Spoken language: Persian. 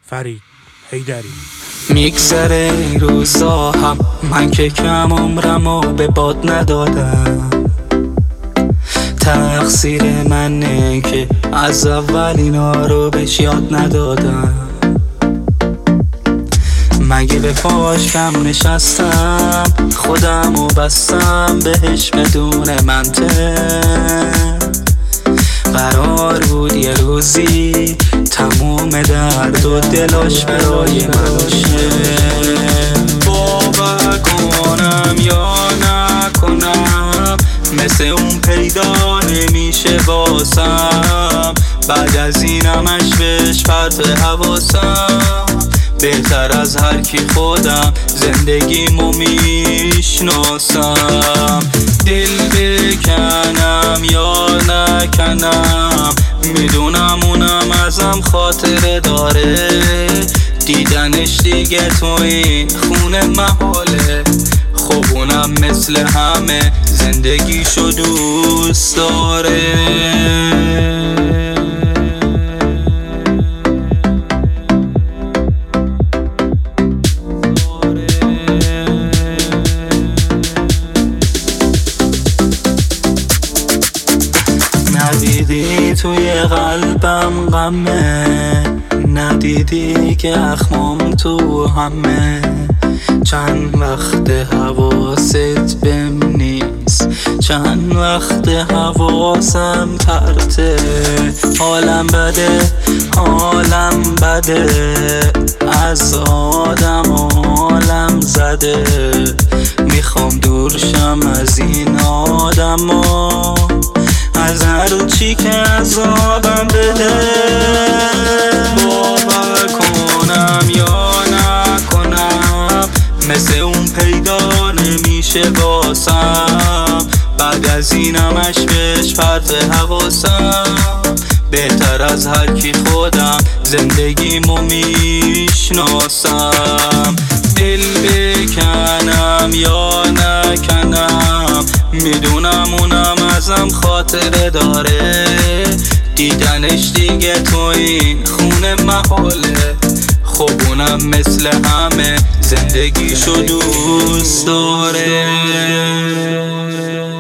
فرید حیدری. میگذره این روزا هم من که کم عمرمو به باد ندادم، تقصیر منه که از اول اینا رو بهش یاد ندادم. مگه به پاش کم نشستم، خودمو بستم بهش بدون منطق. قرار بود یه روزی تموم درد و دلاش برای من باشه. باور کنم یا نکنم، مثل اون پیدا نمیشه واسم. بعد از این همش بهش پرت حواسم. بهتر از هر کی خودم زندگیمو میشناسم. دل بکنم یا نکنم، میدونم اونم ازم خاطره داره. دیدنش دیگه تو این خونه محاله. خب اونم مثل همه زندگیشو دوست داره. ندیدی توی قلبم غمه، ندیدی که اخمام تو همه. چند وقت حواست بهم نیست، چند وقت حواسم پرته. حالم بده، حالم بده، از آدم حالم زده. میخوام دورشم از این آدما، از هر چی که عذابم بده. باور کنم یا نکنم، مثل اون پیدا نمیشه واسم. بعد از این همش بهش پرت حواسم. بهتر از هر کی خودم زندگیمو میشناسم. دل بکنم یا نکنم، میدونم اونم ازم خاطره داره. دیدنش دیگه تو این خونه محاله. خب اونم مثل همه زندگیشو دوست داره.